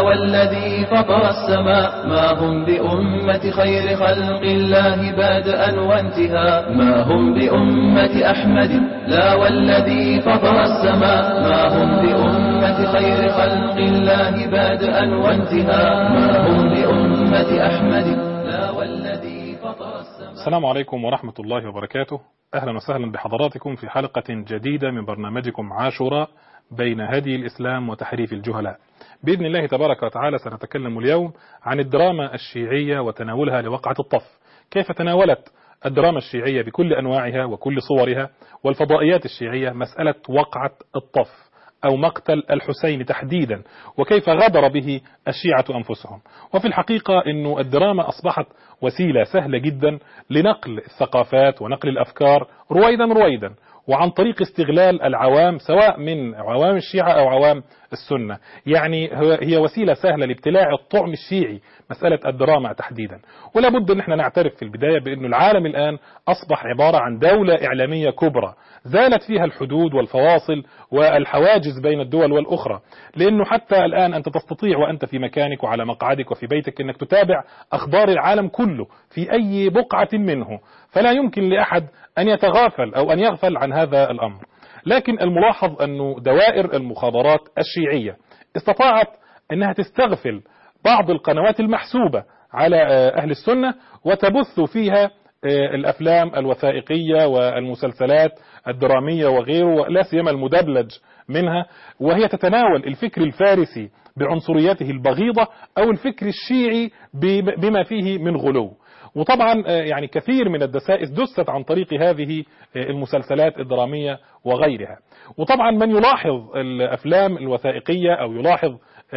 والذي فطر السماء ما هم بأمة خير خلق الله بادئا وانتهاء. ما هم بأمة أحمد لا والذي فطر السماء ما هم بأمة خير خلق الله بادئا وانتهاء. ما هم بأمة أحمد لا والذي فطر السماء. السلام عليكم ورحمة الله وبركاته. أهلا وسهلا بحضراتكم في حلقة جديدة من برنامجكم عاشوراء بين هدي الإسلام وتحريف الجهلاء. بإذن الله تبارك وتعالى سنتكلم اليوم عن الدراما الشيعية وتناولها لوقعة الطف. كيف تناولت الدراما الشيعية بكل أنواعها وكل صورها والفضائيات الشيعية مسألة وقعة الطف أو مقتل الحسين تحديدا، وكيف غدر به الشيعة أنفسهم. وفي الحقيقة أن الدراما أصبحت وسيلة سهلة جدا لنقل الثقافات ونقل الأفكار رويدا وعن طريق استغلال العوام سواء من عوام الشيعة أو عوام السنة. يعني هي وسيلة سهلة لابتلاع الطعم الشيعي مسألة الدراما تحديدا. ولا بد أن احنا نعترف في البداية بأن العالم الآن أصبح عبارة عن دولة إعلامية كبرى زالت فيها الحدود والفواصل والحواجز بين الدول والأخرى، لأنه حتى الآن أنت تستطيع وأنت في مكانك وعلى مقعدك وفي بيتك أنك تتابع أخبار العالم كله في أي بقعة منه، فلا يمكن لأحد أن يتغافل أو أن يغفل عن هذا الأمر. لكن الملاحظ أن دوائر المخابرات الشيعية استطاعت أنها تستغفل بعض القنوات المحسوبة على أهل السنة وتبث فيها الأفلام الوثائقية والمسلسلات الدرامية وغيره، لا سيما المدبلج منها، وهي تتناول الفكر الفارسي بعنصريته البغيضة أو الفكر الشيعي بما فيه من غلو. وطبعا يعني كثير من الدسائس دست عن طريق هذه المسلسلات الدرامية وغيرها. وطبعا من يلاحظ الأفلام الوثائقية أو يلاحظ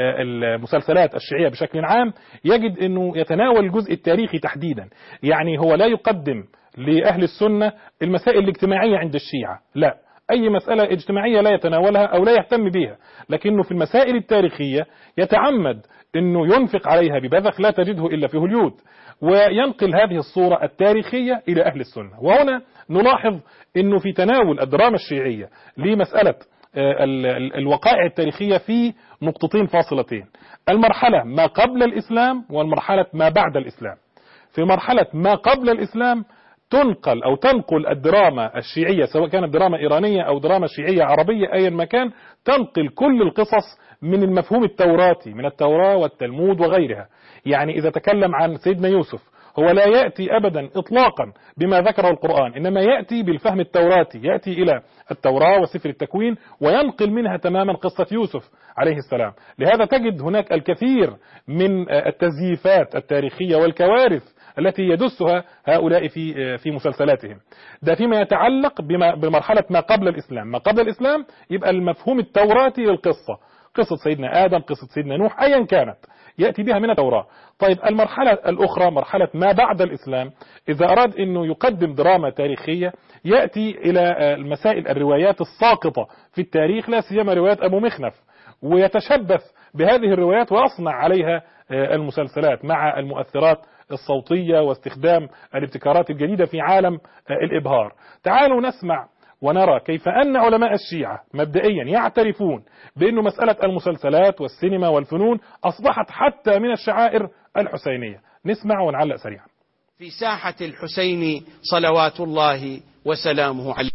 المسلسلات الشيعية بشكل عام يجد أنه يتناول الجزء التاريخي تحديدا. يعني هو لا يقدم لأهل السنة المسائل الاجتماعية عند الشيعة، لا، أي مسألة اجتماعية لا يتناولها أو لا يهتم بها، لكنه في المسائل التاريخية يتعمد أنه ينفق عليها ببذخ لا تجده إلا في هوليود، وينقل هذه الصورة التاريخية إلى أهل السنة. وهنا نلاحظ أنه في تناول الدراما الشيعية لمسألة الوقائع التاريخية في نقطتين فاصلتين: المرحلة ما قبل الإسلام والمرحلة ما بعد الإسلام. في مرحلة ما قبل الإسلام تنقل الدراما الشيعية سواء كانت دراما إيرانية أو دراما شيعية عربية أيا ما كان، تنقل كل القصص من المفهوم التوراتي من التوراة والتلمود وغيرها. يعني إذا تكلم عن سيدنا يوسف هو لا يأتي أبدا إطلاقا بما ذكره القرآن، إنما يأتي بالفهم التوراتي، يأتي إلى التوراة وسفر التكوين وينقل منها تماما قصة يوسف عليه السلام. لهذا تجد هناك الكثير من التزييفات التاريخية والكوارث التي يدسها هؤلاء في مسلسلاتهم. ده فيما يتعلق بمرحلة ما قبل الإسلام. ما قبل الإسلام يبقى المفهوم التوراتي للقصة، قصة سيدنا آدم، قصة سيدنا نوح، أيا كانت يأتي بها من التوراة. طيب المرحلة الأخرى مرحلة ما بعد الإسلام، إذا أراد أنه يقدم دراما تاريخية يأتي إلى المسائل الروايات الساقطة في التاريخ، لا سيما روايات أبو مخنف، ويتشبث بهذه الروايات ويصنع عليها المسلسلات مع المؤثرات الصوتية واستخدام الابتكارات الجديدة في عالم الإبهار. تعالوا نسمع ونرى كيف أن علماء الشيعة مبدئيا يعترفون بأن مسألة المسلسلات والسينما والفنون أصبحت حتى من الشعائر الحسينية. نسمع ونعلق سريعا. في ساحة الحسين صلوات الله وسلامه عليه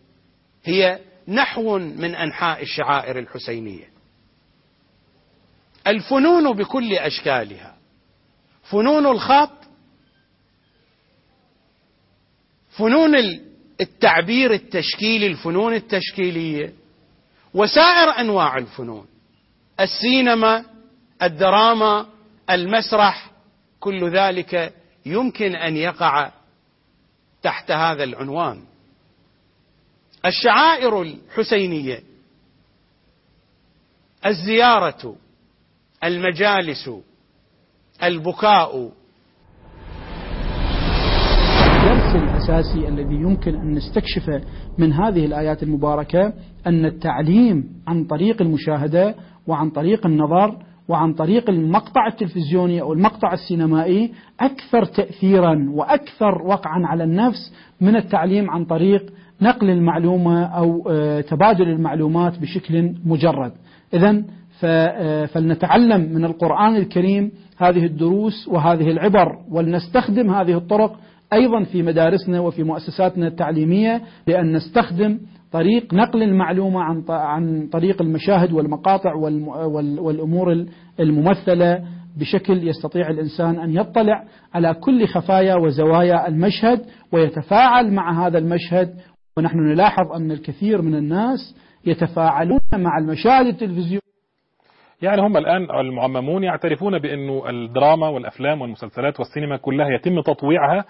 هي نحو من أنحاء الشعائر الحسينية. الفنون بكل أشكالها، فنون الخط، فنون التعبير التشكيلي، الفنون التشكيلية، وسائر أنواع الفنون، السينما، الدراما، المسرح، كل ذلك يمكن أن يقع تحت هذا العنوان. الشعائر الحسينية: الزيارة، المجالس، البكاء. الدرس الأساسي الذي يمكن أن نستكشفه من هذه الآيات المباركة أن التعليم عن طريق المشاهدة وعن طريق النظر وعن طريق المقطع التلفزيوني أو المقطع السينمائي أكثر تأثيرا وأكثر وقعا على النفس من التعليم عن طريق نقل المعلومة أو تبادل المعلومات بشكل مجرد. إذن فلنتعلم من القرآن الكريم هذه الدروس وهذه العبر، ولنستخدم هذه الطرق أيضا في مدارسنا وفي مؤسساتنا التعليمية، لأن نستخدم طريق نقل المعلومة عن طريق المشاهد والمقاطع والأمور الممثلة بشكل يستطيع الإنسان أن يطلع على كل خفايا وزوايا المشهد ويتفاعل مع هذا المشهد. ونحن نلاحظ أن الكثير من الناس يتفاعلون مع المشاهد التلفزيونية. يعني هم الآن المعممون يعترفون بأنه الدراما والأفلام والمسلسلات والسينما كلها يتم تطويعها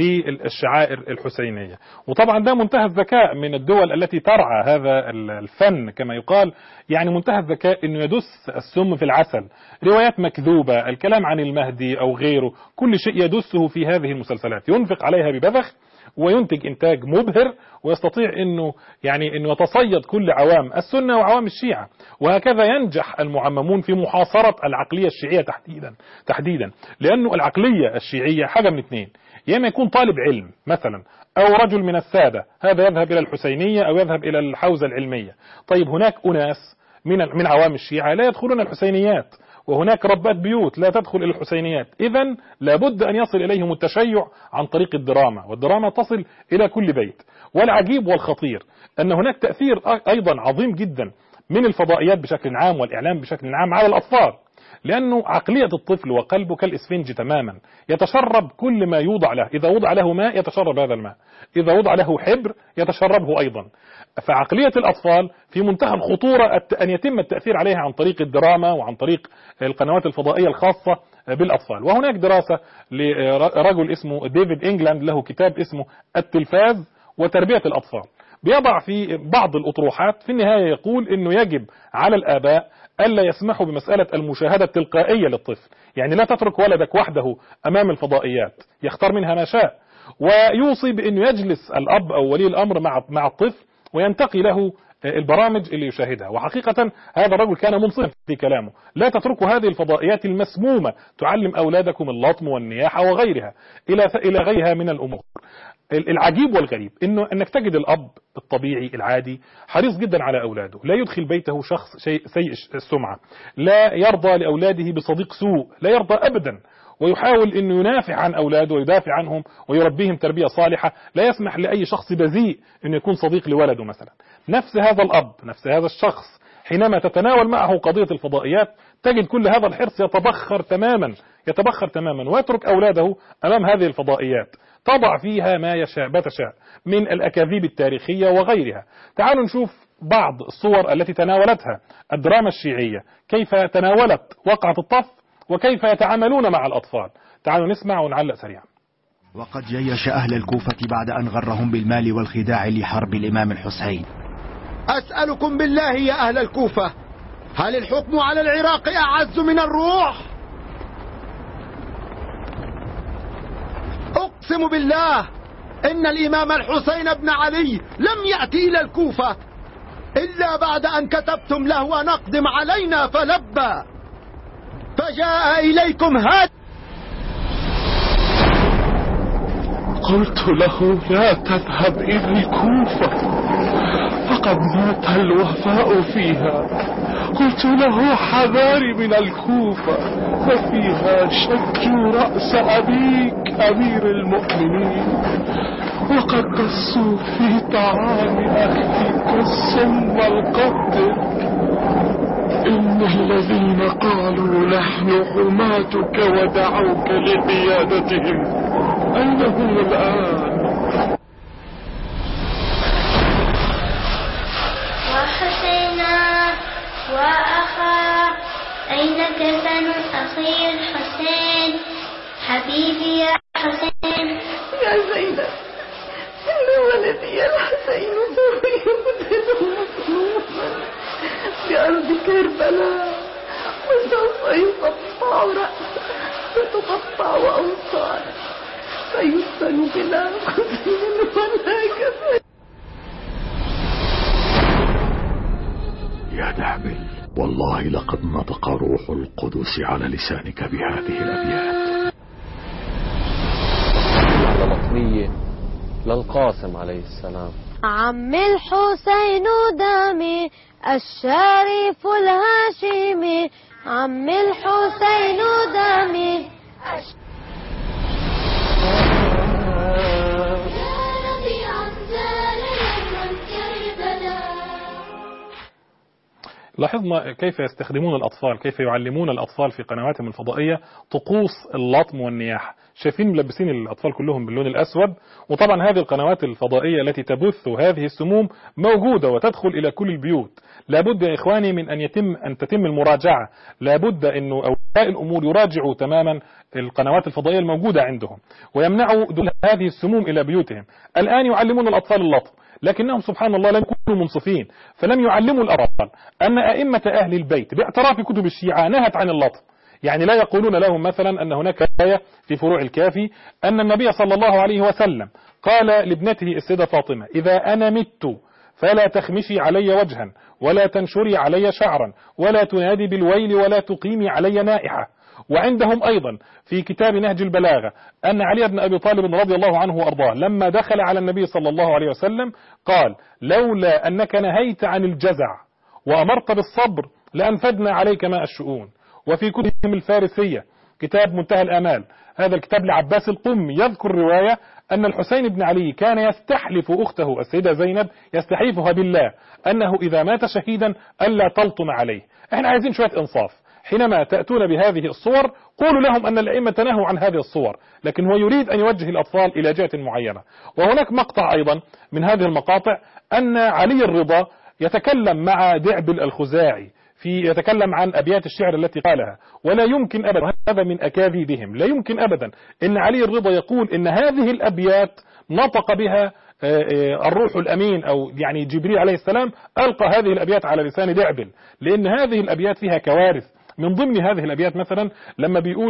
للشعائر الحسينية، وطبعا ده منتهى الذكاء من الدول التي ترعى هذا الفن كما يقال. يعني منتهى الذكاء أنه يدس السم في العسل، روايات مكذوبة، الكلام عن المهدي أو غيره، كل شيء يدسه في هذه المسلسلات، ينفق عليها ببذخ وينتج إنتاج مبهر، ويستطيع أنه يتصيد كل عوام السنة وعوام الشيعة. وهكذا ينجح المعممون في محاصرة العقلية الشيعية تحديدا، لأنه العقلية الشيعية حاجة من اثنين: يا إما يكون طالب علم مثلا أو رجل من السادة، هذا يذهب إلى الحسينية أو يذهب إلى الحوزة العلمية. طيب هناك أناس من عوام الشيعة لا يدخلون الحسينيات، وهناك ربات بيوت لا تدخل إلى الحسينيات. إذن لابد أن يصل إليهم التشيع عن طريق الدراما، والدراما تصل إلى كل بيت. والعجيب والخطير أن هناك تأثير أيضا عظيم جدا من الفضائيات بشكل عام والإعلام بشكل عام على الأطفال، لأنه عقلية الطفل وقلبه كالإسفنج تماما، يتشرب كل ما يوضع له. إذا وضع له ماء يتشرب هذا الماء، إذا وضع له حبر يتشربه أيضا. فعقلية الأطفال في منتهى الخطورة أن يتم التأثير عليها عن طريق الدراما وعن طريق القنوات الفضائية الخاصة بالأطفال. وهناك دراسة لرجل اسمه ديفيد إنجلاند، له كتاب اسمه التلفاز وتربية الأطفال، بيضع في بعض الأطروحات في النهاية يقول إنه يجب على الآباء ألا يسمحوا بمسألة المشاهدة التلقائية للطفل. يعني لا تترك ولدك وحده أمام الفضائيات، يختار منها ما شاء، ويوصي بأنه يجلس الأب أو ولي الأمر مع الطفل وينتقي له البرامج اللي يشاهدها. وحقيقة هذا الرجل كان منصفا في كلامه: لا تتركوا هذه الفضائيات المسمومة تعلم أولادكم اللطم والنياحة وغيرها إلى غيرها من الأمور. العجيب والغريب انك تجد الاب الطبيعي العادي حريص جدا على اولاده، لا يدخل بيته شخص سيء السمعة، لا يرضى لاولاده بصديق سوء، لا يرضى ابدا، ويحاول انه ينافع عن اولاده ويدافع عنهم ويربيهم تربية صالحة، لا يسمح لاي شخص بذيء انه يكون صديق لولده مثلا. نفس هذا الاب، نفس هذا الشخص، حينما تتناول معه قضية الفضائيات تجد كل هذا الحرص يتبخر تماما ويترك اولاده امام هذه الفضائيات، تضع فيها ما تشاء من الأكاذيب التاريخية وغيرها. تعالوا نشوف بعض الصور التي تناولتها الدراما الشيعية، كيف تناولت وقعة الطف وكيف يتعاملون مع الأطفال. تعالوا نسمع ونعلق سريعا. وقد جيش أهل الكوفة بعد أن غرهم بالمال والخداع لحرب الإمام الحسين. أسألكم بالله يا أهل الكوفة، هل الحكم على العراق أعز من الروح؟ أقسم بالله إن الإمام الحسين بن علي لم يأتي إلى الكوفة إلا بعد أن كتبتم له أن أقدم علينا فلبى، فجاء إليكم هاد. قلت له لا تذهب إلى الكوفة فقد مات الوفاء فيها. قلت له حذاري من الكوفة ففيها شج رأس أبيك أمير المؤمنين، وقد دسوا في طعام أخيك السم القتل. إن الذين قالوا نحن حماتك ودعوك لقيادتهم أين هم الآن؟ وحسينا وأخا، أين كفن أخي الحسين؟ حبيبي يا حسين. يا زينب، إن ولدي الحسين سوف يقتل مظلوما بأرض كربلاء، وسوف يقطع رأسه وتقطع أوصاله فيدفن بلا خزي ولا كفن. يا نعمل، والله لقد نطق روح القدس على لسانك بهذه الأبيات. على مطوية للقاسم عليه السلام، عم الحسين دمي الشريف الهاشمي، عم الحسين دمي لاحظنا كيف يستخدمون الأطفال، كيف يعلمون الأطفال في قنواتهم الفضائية طقوس اللطم والنياح. شايفين ملبسين الأطفال كلهم باللون الأسود، وطبعا هذه القنوات الفضائية التي تبث هذه السموم موجودة وتدخل إلى كل البيوت. لابد يا إخواني من أن تتم المراجعة، لابد أنه أولياء الأمور يراجعوا تماما القنوات الفضائية الموجودة عندهم ويمنعوا دخول هذه السموم إلى بيوتهم. الآن يعلمون الأطفال اللطم، لكنهم سبحان الله لم يكونوا منصفين، فلم يعلموا الأطفال أن أئمة أهل البيت باعتراف كتب الشيعة نهت عن اللطم. يعني لا يقولون لهم مثلا أن هناك آية في فروع الكافي أن النبي صلى الله عليه وسلم قال لابنته السيدة فاطمة: إذا أنا مت فلا تخمشي علي وجها ولا تنشري علي شعرا ولا تنادي بالويل ولا تقيمي علي نائحة. وعندهم أيضا في كتاب نهج البلاغة أن علي بن أبي طالب رضي الله عنه وأرضاه لما دخل على النبي صلى الله عليه وسلم قال: لولا أنك نهيت عن الجزع وأمرت بالصبر لأنفدنا عليك ماء الشؤون. وفي كتبهم الفارسية كتاب منتهى الآمال، هذا الكتاب لعباس القمي، يذكر رواية أن الحسين بن علي كان يستحلف أخته السيدة زينب، يستحلفها بالله أنه إذا مات شهيدا ألا تلطم عليه. احنا عايزين شوية إنصاف، حينما تأتون بهذه الصور قولوا لهم أن الأئمة نهوا عن هذه الصور، لكن هو يريد أن يوجه الأطفال إلى جهة معينة. وهناك مقطع أيضا من هذه المقاطع أن علي الرضا يتكلم مع دعبل الخزاعي يتكلم عن أبيات الشعر التي قالها، ولا يمكن أبدا، هذا من أكاذيبهم، لا يمكن أبدا أن علي الرضا يقول أن هذه الأبيات نطق بها الروح الأمين أو يعني جبريل عليه السلام ألقى هذه الأبيات على لسان دعبل، لأن هذه الأبيات فيها كوارث. من ضمن هذه الأبيات مثلا لما بيقول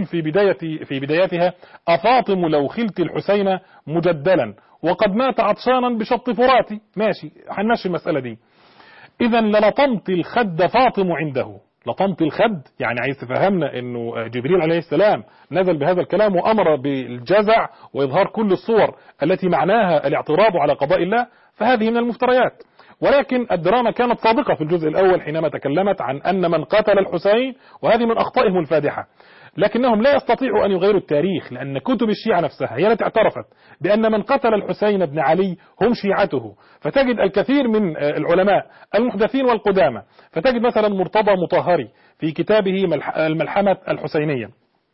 في بدايتها: أفاطم لو خلت الحسين مجدلا وقد مات عطشانا بشط فراتي. ماشي، هنمشي المسألة دي. إذا للطمت الخد فاطم عنده. لطمت الخد يعني عايز تفهمنا أنه جبريل عليه السلام نزل بهذا الكلام وأمر بالجزع وإظهار كل الصور التي معناها الاعتراض على قضاء الله، فهذه من المفتريات. ولكن الدراما كانت صادقة في الجزء الأول حينما تكلمت عن أن من قتل الحسين، وهذه من أخطائهم الفادحة، لكنهم لا يستطيعوا أن يغيروا التاريخ، لأن كتب الشيعة نفسها هي التي اعترفت بأن من قتل الحسين بن علي هم شيعته. فتجد الكثير من العلماء المحدثين والقدامى، فتجد مثلا مرتضى مطهري في كتابه الملحمة الحسينية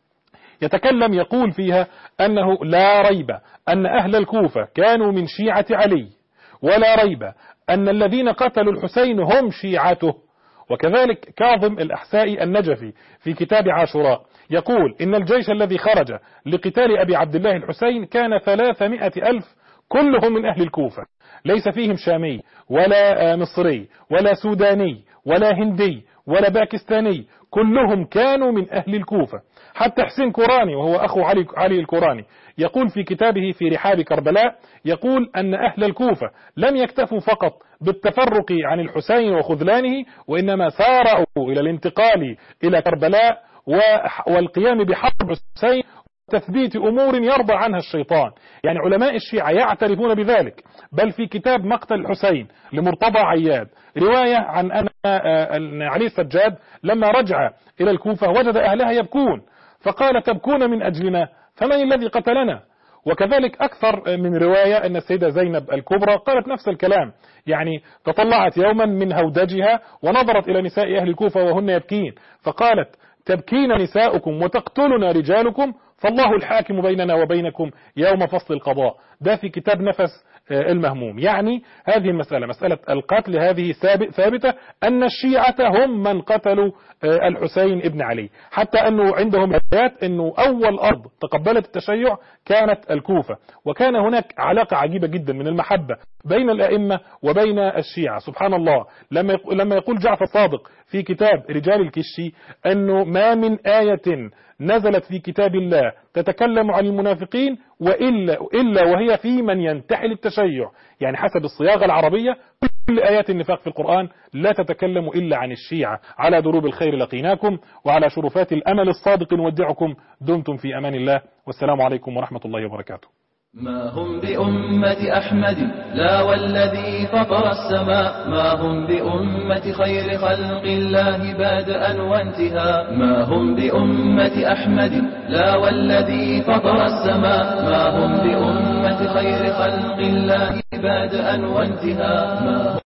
يتكلم يقول فيها أنه لا ريب أن أهل الكوفة كانوا من شيعة علي، ولا ريب أن الذين قتلوا الحسين هم شيعته. وكذلك كاظم الأحسائي النجفي في كتاب عاشوراء يقول إن الجيش الذي خرج لقتال أبي عبد الله الحسين كان 300,000 كلهم من أهل الكوفة، ليس فيهم شامي ولا مصري ولا سوداني ولا هندي ولا باكستاني، كلهم كانوا من أهل الكوفة. حتى حسين كوراني وهو أخو علي الكوراني يقول في كتابه في رحاب كربلاء، يقول أن أهل الكوفة لم يكتفوا فقط بالتفرق عن الحسين وخذلانه، وإنما سارعوا إلى الانتقال إلى كربلاء والقيام بحرب الحسين وتثبيت أمور يرضى عنها الشيطان. يعني علماء الشيعة يعترفون بذلك. بل في كتاب مقتل الحسين لمرتضى عياد رواية عن أن علي السجاد لما رجع إلى الكوفة وجد أهلها يبكون، فقال: تبكون من أجلنا فمن الذي قتلنا؟ وكذلك أكثر من رواية أن السيدة زينب الكبرى قالت نفس الكلام، يعني تطلعت يوما من هودجها ونظرت إلى نساء أهل الكوفة وهن يبكين، فقالت: تبكين نساؤكم وتقتلنا رجالكم، فالله الحاكم بيننا وبينكم يوم فصل القضاء. ده في كتاب نفس المهموم. يعني هذه المسألة، مسألة القتل هذه ثابتة، أن الشيعة هم من قتلوا الحسين ابن علي، حتى أنه عندهم آيات أنه أول أرض تقبلت التشيع كانت الكوفة، وكان هناك علاقة عجيبة جدا من المحبة بين الأئمة وبين الشيعة. سبحان الله، لما يقول جعفر الصادق في كتاب رجال الكشي أنه ما من آية نزلت في كتاب الله تتكلم عن المنافقين إلا وهي في من ينتحل التشيع، يعني حسب الصياغة العربية كل آيات النفاق في القرآن لا تتكلم إلا عن الشيعة. على دروب الخير لقيناكم، وعلى شرفات الأمل الصادق نودعكم. دمتم في أمان الله، والسلام عليكم ورحمة الله وبركاته. ما هم بأمة أحمد لا والذي فطر السماء، ما هم بأمة خير خلق الله بادئا وانتهاء. ما هم بأمة أحمد لا والذي فطر السماء، ما هم بأمة خير خلق الله بادئا وانتهاء.